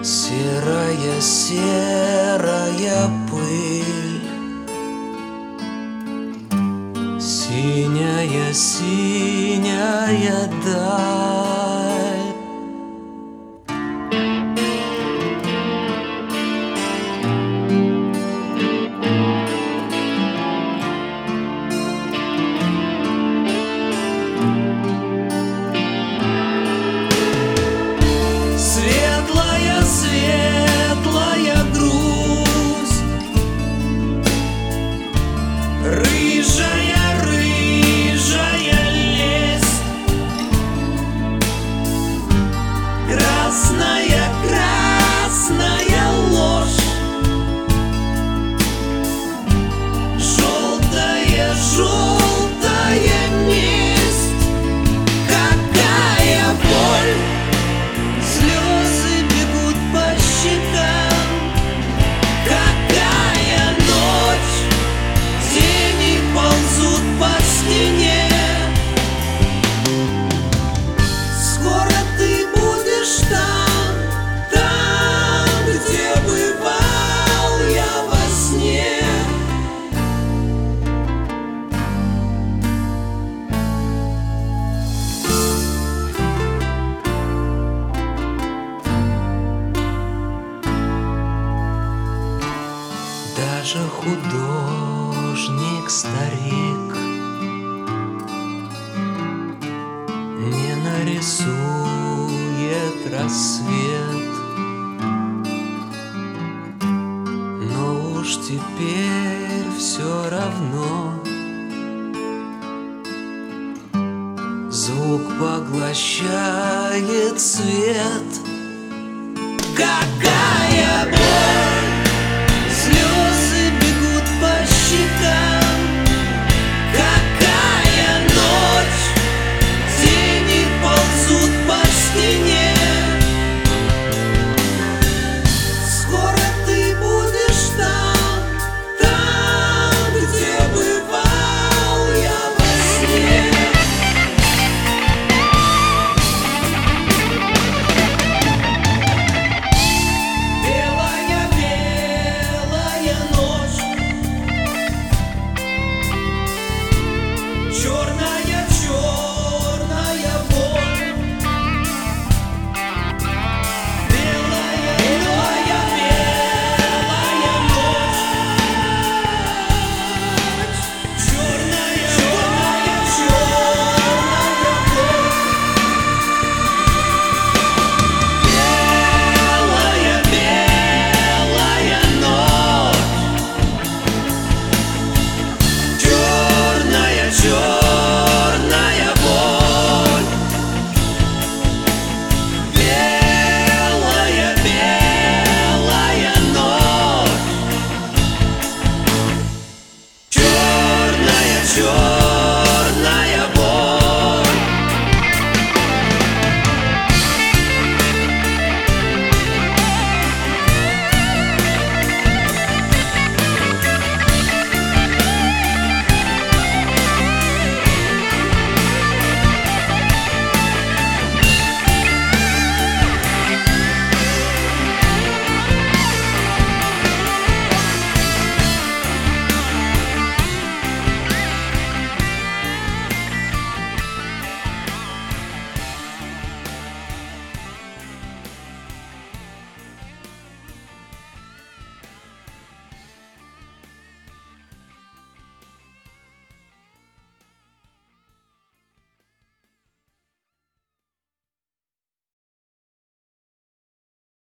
Серая, серая пыль, синяя, синяя даль. Светлая, светлая грусть, рыжая, рыжая лесть, красная, красная ложь, желтая, желтая месть. Какая боль! Слезы бегут по щекам. Какая ночь! Тени ползут по стене. Скоро ты будешь там, где бывал я во сне. Даже художник-старик не нарисует рассвет, но уж теперь все равно звук поглощает свет. Какая боль!